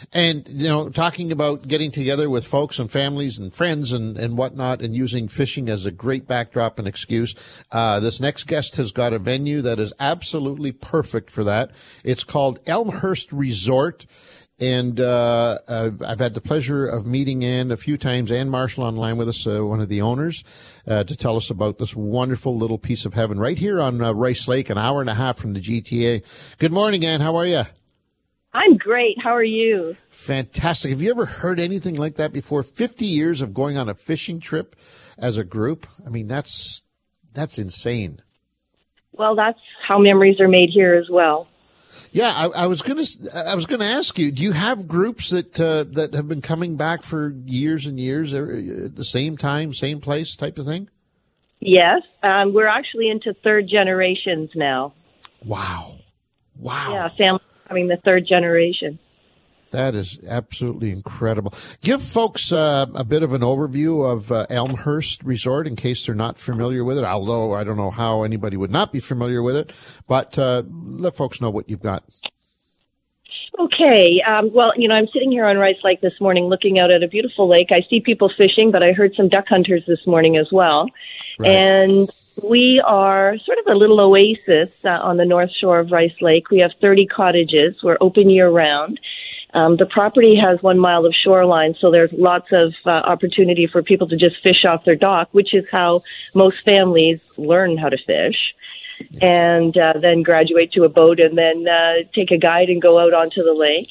And, talking about getting together with folks and families and friends and whatnot and using fishing as a great backdrop and excuse. This next guest has got a venue that is absolutely perfect for that. It's called Elmhurst Resort. And I've had the pleasure of meeting Ann a few times. Ann Marshall online with us, one of the owners, to tell us about this wonderful little piece of heaven right here on Rice Lake, an hour and a half from the GTA. Good morning, Ann. How are you? I'm great. How are you? Fantastic. Have you ever heard anything like that before? 50 years of going on a fishing trip as a group. I mean, that's insane. Well, that's how memories are made here as well. Yeah, I was gonna ask you. Do you have groups that have been coming back for years and years at the same time, same place, type of thing? Yes, we're actually into third generations now. Wow. Yeah, family becoming the third generation. That is absolutely incredible. Give folks a bit of an overview of Elmhurst Resort in case they're not familiar with it, although I don't know how anybody would not be familiar with it, but let folks know what you've got. Okay. Well, I'm sitting here on Rice Lake this morning looking out at a beautiful lake. I see people fishing, but I heard some duck hunters this morning as well. Right. And we are sort of a little oasis on the north shore of Rice Lake. We have 30 cottages. We're open year-round. The property has 1 mile of shoreline, so there's lots of opportunity for people to just fish off their dock, which is how most families learn how to fish, and then graduate to a boat and then take a guide and go out onto the lake.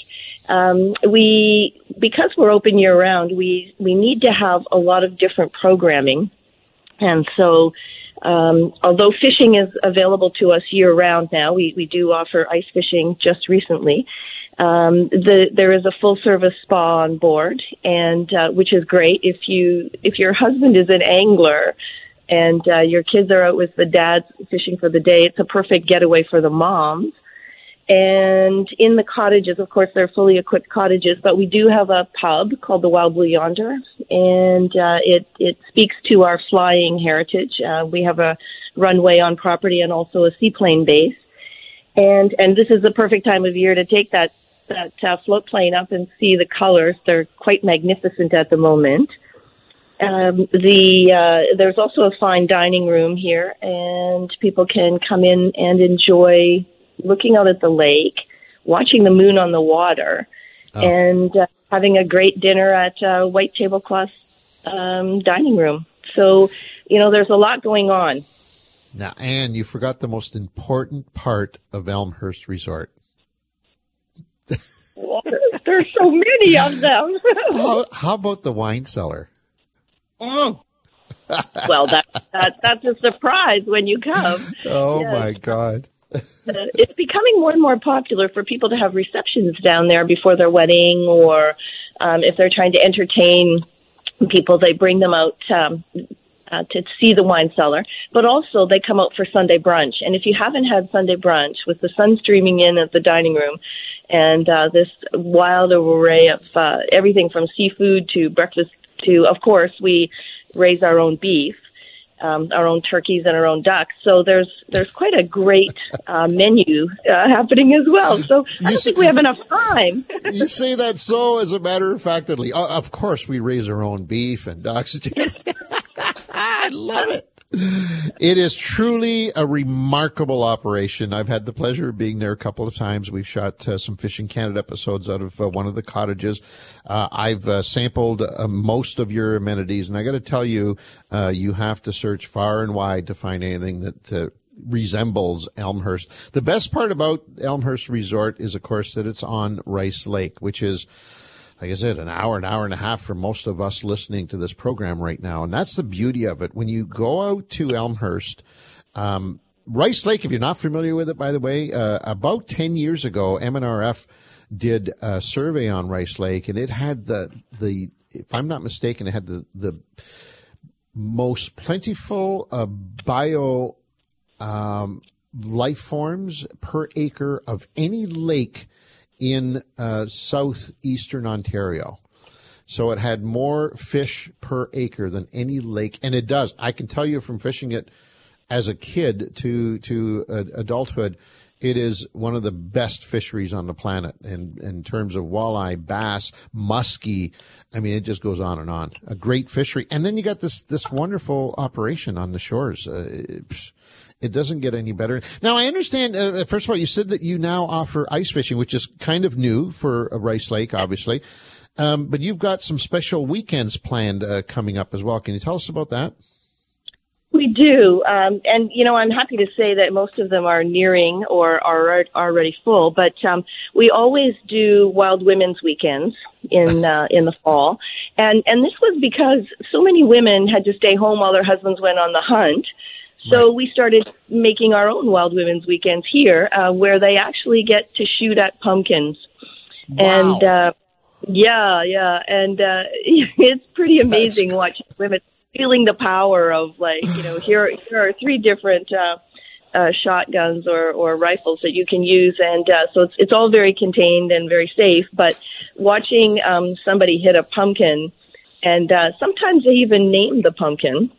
Because we're open year-round, we need to have a lot of different programming, and so although fishing is available to us year-round now, we do offer ice fishing just recently. There is a full service spa on board, and which is great if your husband is an angler and your kids are out with the dads fishing for the day. It's a perfect getaway for the moms. And in the cottages, of course, they're fully equipped cottages, but we do have a pub called the Wild Blue Yonder, and it speaks to our flying heritage. We have a runway on property and also a seaplane base, and this is the perfect time of year to take that float plane up and see the colors. They're quite magnificent at the moment. There's also a fine dining room here, and people can come in and enjoy looking out at the lake, watching the moon on the water, and having a great dinner at White Tablecloth dining room. So, there's a lot going on. Now, Ann, you forgot the most important part of Elmhurst Resort. Well, there's so many of them. How about the wine cellar? Well, that's a surprise when you come. Oh, yes. My God. It's becoming more and more popular for people to have receptions down there before their wedding, or if they're trying to entertain people, they bring them out to see the wine cellar. But also they come out for Sunday brunch. And if you haven't had Sunday brunch with the sun streaming in at the dining room and this wild array of everything from seafood to breakfast to, of course, we raise our own beef, our own turkeys and our own ducks. So there's quite a great menu happening as well. So I don't think we have enough time. You say that so as a matter of factly. Of course, we raise our own beef and ducks. I love it. It is truly a remarkable operation. I've had the pleasure of being there a couple of times. We've shot some Fishing Canada episodes out of one of the cottages. I've sampled most of your amenities, and I got to tell you, you have to search far and wide to find anything that resembles Elmhurst. The best part about Elmhurst Resort is, of course, that it's on Rice Lake, which is, like I said, an hour and a half for most of us listening to this program right now. And that's the beauty of it. When you go out to Elmhurst, Rice Lake, if you're not familiar with it, by the way, about 10 years ago, MNRF did a survey on Rice Lake, and it had the if I'm not mistaken, it had the most plentiful bio life forms per acre of any lake in southeastern Ontario. So it had more fish per acre than any lake, and it does. I can tell you from fishing it as a kid to adulthood, It is one of the best fisheries on the planet in terms of walleye, bass, muskie. I mean, it just goes on and on. A great fishery. And then you got this wonderful operation on the shores. It doesn't get any better. Now, I understand, first of all, you said that you now offer ice fishing, which is kind of new for Rice Lake, obviously. But you've got some special weekends planned coming up as well. Can you tell us about that? We do. And, I'm happy to say that most of them are nearing or are already full. But we always do Wild Women's Weekends in the fall. And this was because so many women had to stay home while their husbands went on the hunt. So Right. we started making our own Wild Women's Weekends here, where they actually get to shoot at pumpkins. Wow. And, and it's pretty amazing watching women feeling the power of, like, here are three different shotguns or rifles that you can use, and so it's all very contained and very safe. But watching somebody hit a pumpkin, and sometimes they even name the pumpkin.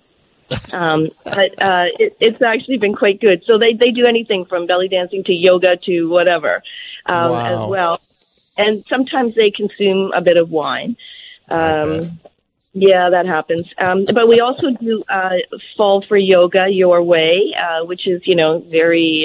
But it's actually been quite good. So they do anything from belly dancing to yoga to whatever Wow. as well. And sometimes they consume a bit of wine. Okay. Yeah, that happens. But we also do Fall for Yoga Your Way, which is, very,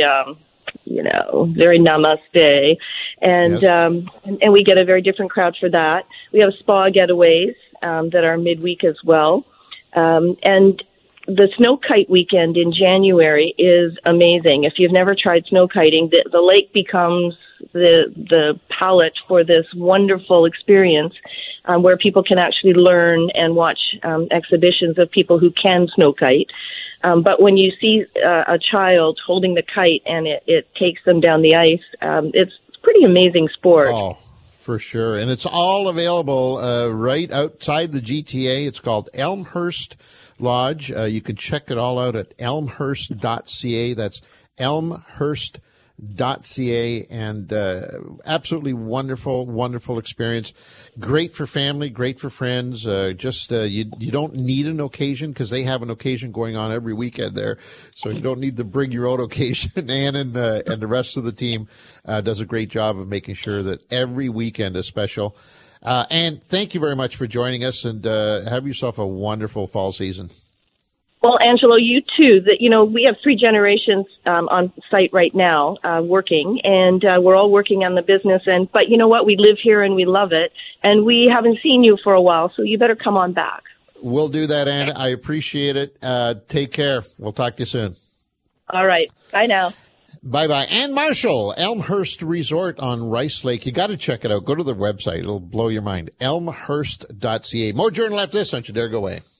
very namaste. And, Yes. and we get a very different crowd for that. We have spa getaways that are midweek as well. And the snow kite weekend in January is amazing. If you've never tried snow kiting, the lake becomes the palette for this wonderful experience where people can actually learn and watch exhibitions of people who can snow kite. But when you see a child holding the kite and it takes them down the ice, it's pretty amazing sport. Oh, for sure. And it's all available right outside the GTA. It's called Elmhurst Lodge. You can check it all out at elmhurst.ca. That's elmhurst.ca, and absolutely wonderful experience. Great for family, great for friends. You don't need an occasion because they have an occasion going on every weekend there, so you don't need to bring your own occasion. Ann and the rest of the team does a great job of making sure that every weekend is special. And thank you very much for joining us, and have yourself a wonderful fall season. Well, Angelo, you too. We have three generations on site right now working, and we're all working on the business. But you know what? We live here and we love it, and we haven't seen you for a while, so you better come on back. We'll do that, Ann. I appreciate it. Take care. We'll talk to you soon. All right. Bye now. Bye-bye. Ann Marshall, Elmhurst Resort on Rice Lake. You got to check it out. Go to the website. It'll blow your mind. Elmhurst.ca. More Journal after this. Don't you dare go away.